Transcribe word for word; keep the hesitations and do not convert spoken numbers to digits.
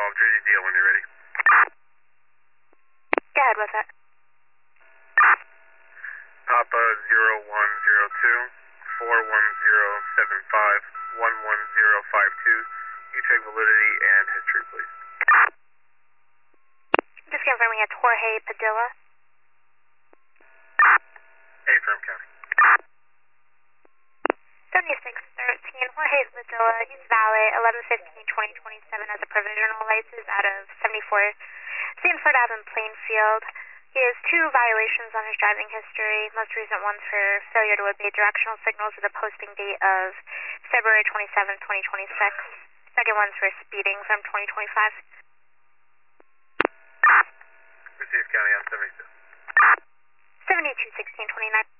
twelve, Jersey Deal when you're ready. Go ahead with it. Papa zero one zero two, four one zero seven five, one one zero five two. You check validity and history, please. Just confirming it's Jorge Padilla. Ephraim County. seventy-six thirteen, Jorge Padilla, he's valid eleven fifteen twenty twenty-seven as a provisional license out of seventy-four Sanford Avenue, Plainfield. He has two violations on his driving history, most recent one's for failure to obey directional signals with a posting date of February twenty-seventh, twenty twenty-six. Second one's for speeding from twenty twenty-five. Received County on seventy-two. seventy-two sixteen twenty-nine.